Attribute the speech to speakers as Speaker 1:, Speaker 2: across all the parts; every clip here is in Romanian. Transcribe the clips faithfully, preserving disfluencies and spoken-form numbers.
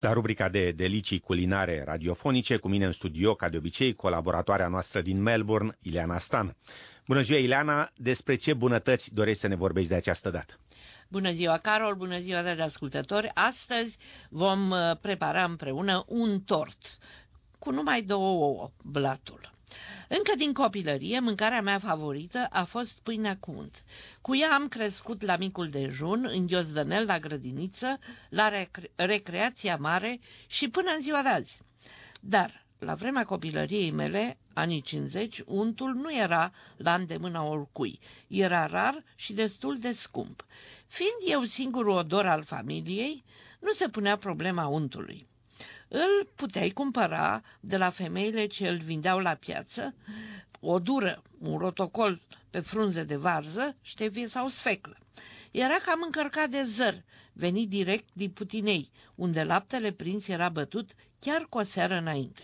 Speaker 1: La rubrica de delicii culinare radiofonice, cu mine în studio, ca de obicei, colaboratoarea noastră din Melbourne, Ileana Stan. Bună ziua, Ileana! Despre ce bunătăți dorești să ne vorbești de această dată?
Speaker 2: Bună ziua, Carol! Bună ziua, dragi ascultători! Astăzi vom prepara împreună un tort cu numai două ouă, blatul. Încă din copilărie, mâncarea mea favorită a fost pâinea cu unt. Cu ea am crescut la micul dejun, în Ghiozdănel, la grădiniță, la recre- recreația mare și până în ziua de azi. Dar, la vremea copilăriei mele, anii cincizeci, untul nu era la îndemâna oricui. Era rar și destul de scump. Fiind eu singurul odor al familiei, nu se punea problema untului. Îl puteai cumpăra de la femeile ce îl vindeau la piață, o dură, un rotocol pe frunze de varză, ștefie sau sfeclă. Era cam încărcat de zăr, venit direct din Putinei, unde laptele prins era bătut chiar cu o seară înainte.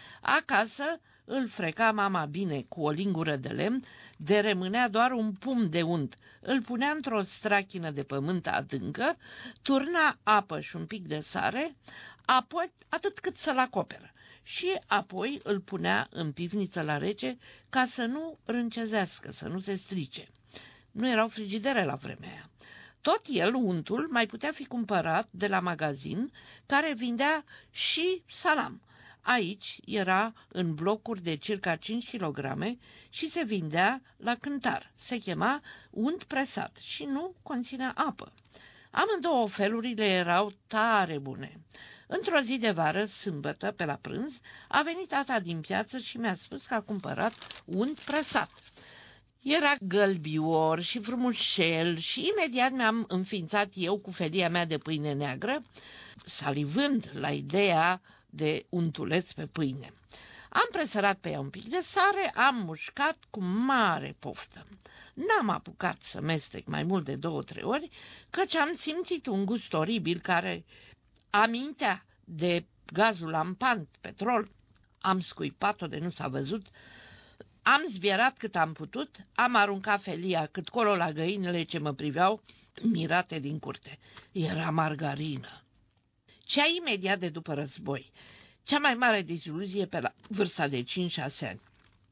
Speaker 2: Acasă îl freca mama bine cu o lingură de lemn, de rămânea doar un pumn de unt. Îl punea într-o strachină de pământ adâncă, turna apă și un pic de sare, apoi atât cât să-l acoperă, și apoi îl punea în pivniță la rece ca să nu râncezească, să nu se strice. Nu erau frigidere la vremea aia. Tot el, untul, mai putea fi cumpărat de la magazin, care vindea și salam. Aici era în blocuri de circa cinci kilograme și se vindea la cântar. Se chema unt presat și nu conținea apă. Amândouă felurile erau tare bune. Într-o zi de vară, sâmbătă, pe la prânz, a venit tata din piață și mi-a spus că a cumpărat unt presat. Era gălbior și frumușel și imediat mi-am înființat eu cu felia mea de pâine neagră, salivând la ideea de untuleț pe pâine. Am presărat pe ea un pic de sare, am mușcat cu mare poftă. N-am apucat să mestec mai mult de două-trei ori, căci am simțit un gust oribil care amintea de gazul lampant, petrol. Am scuipat-o de nu s-a văzut, am zbierat cât am putut, am aruncat felia cât colo la găinile ce mă priveau mirate din curte. Era margarină. Cea imediat de după război, cea mai mare deziluzie pe la vârsta de cinci-șase ani.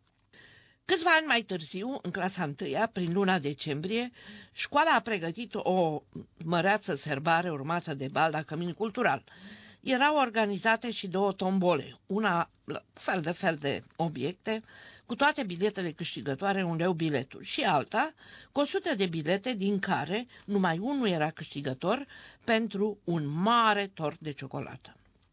Speaker 2: Câțiva ani mai târziu, în clasa întâia, prin luna decembrie, școala a pregătit o măreață serbare urmată de bal la cămin cultural. Erau organizate și două tombole, una fel de fel de obiecte, cu toate biletele câștigătoare un leu biletul, și alta cu o sută de bilete, din care numai unul era câștigător pentru un mare tort de ciocolată.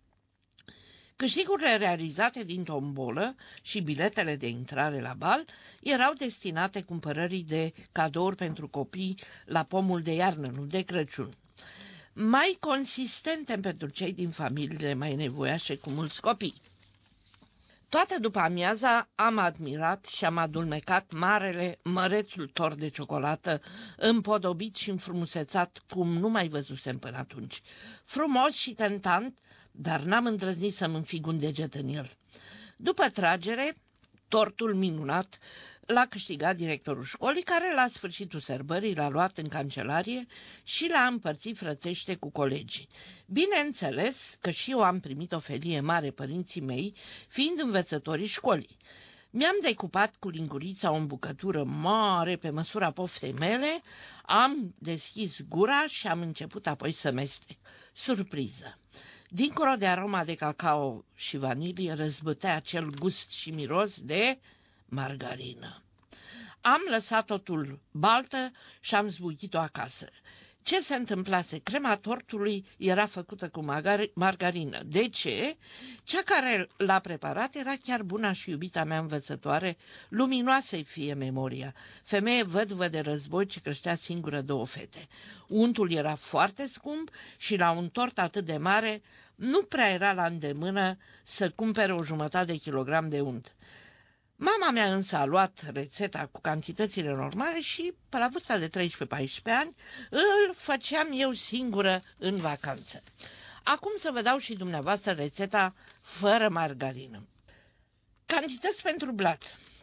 Speaker 2: Câștigurile realizate din tombolă și biletele de intrare la bal erau destinate cumpărării de cadouri pentru copii la pomul de iarnă, nu de Crăciun, mai consistente pentru cei din familiile mai nevoiașe cu mulți copii. Toată după amiaza am admirat și am adulmecat marele, mărețul tort de ciocolată, împodobit și înfrumusețat cum nu mai văzusem până atunci. Frumos și tentant, dar n-am îndrăznit să-mi înfig un deget în el. După tragere, tortul minunat l-a câștigat directorul școlii, care la sfârșitul sărbării l-a luat în cancelarie și l-a împărțit frățește cu colegii. Bineînțeles că și eu am primit o felie mare, părinții mei, fiind învățătorii școlii. Mi-am decupat cu lingurița o îmbucătură mare pe măsura poftei mele, am deschis gura și am început apoi să mestec. Surpriză! Dincolo de aroma de cacao și vanilie, răzbătea acel gust și miros de margarină. Am lăsat totul baltă și am zbuchit-o acasă. Ce se întâmplase? Crema tortului era făcută cu margarină. De ce? Cea care l-a preparat era chiar buna și iubita mea învățătoare, luminoasă-i fie memoria, femeie vădvă de război ce creștea singură două fete. Untul era foarte scump și la un tort atât de mare nu prea era la îndemână să cumpere o jumătate de kilogram de unt. Mama mea însă a luat rețeta cu cantitățile normale și, pe la vârsta de treisprezece-paisprezece ani, îl făceam eu singură în vacanță. Acum să vă dau și dumneavoastră rețeta fără margarină. Cantități pentru blat.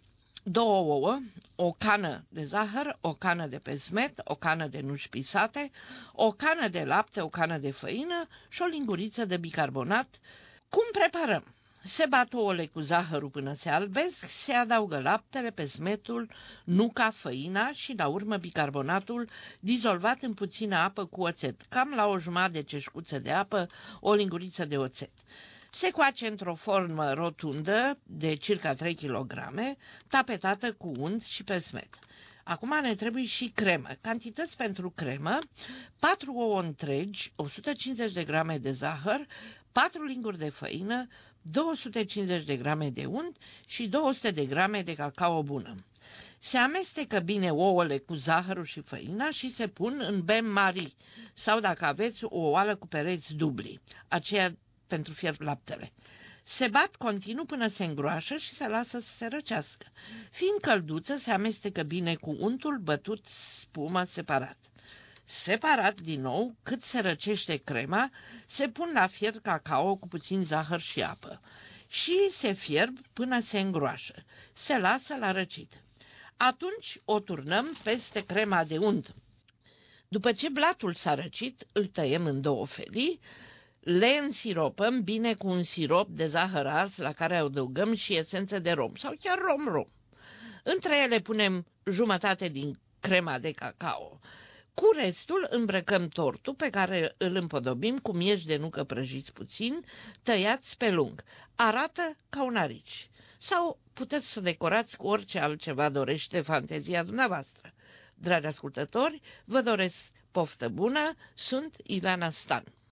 Speaker 2: două ouă, o cană de zahăr, o cană de pesmet, o cană de nuci pisate, o cană de lapte, o cană de făină și o linguriță de bicarbonat. Cum preparăm? Se bat ouăle cu zahărul până se albesc, se adaugă laptele, pesmetul, nuca, făina și la urmă bicarbonatul dizolvat în puțină apă cu oțet, cam la o jumătate de ceșcuță de apă, o linguriță de oțet. Se coace într-o formă rotundă de circa trei kilograme, tapetată cu unt și pesmet. Acum ne trebuie și cremă. Cantități pentru cremă: patru ouă întregi, o sută cincizeci de grame de zahăr, patru linguri de făină, două sute cincizeci de grame de unt și două sute de grame de cacao bună. Se amestecă bine ouăle cu zahărul și făina și se pun în bain-marie sau, dacă aveți, o oală cu pereți dubli, aceea pentru fiert laptele. Se bat continuu până se îngroașă și se lasă să se răcească. Fiind călduță, se amestecă bine cu untul bătut spumă separat. Separat din nou, cât se răcește crema, se pun la fiert cacao cu puțin zahăr și apă și se fierb până se îngroașă. Se lasă la răcit. Atunci o turnăm peste crema de unt. După ce blatul s-a răcit, îl tăiem în două felii, le însiropăm bine cu un sirop de zahăr ars la care adăugăm și esență de rom sau chiar rom-rom. Între ele punem jumătate din crema de cacao. Cu restul îmbrăcăm tortul, pe care îl împodobim cu mieși de nucă prăjiți puțin, tăiați pe lung. Arată ca un arici. Sau puteți să decorați cu orice altceva dorește fantezia dumneavoastră. Dragi ascultători, vă doresc poftă bună, sunt Ileana Stan.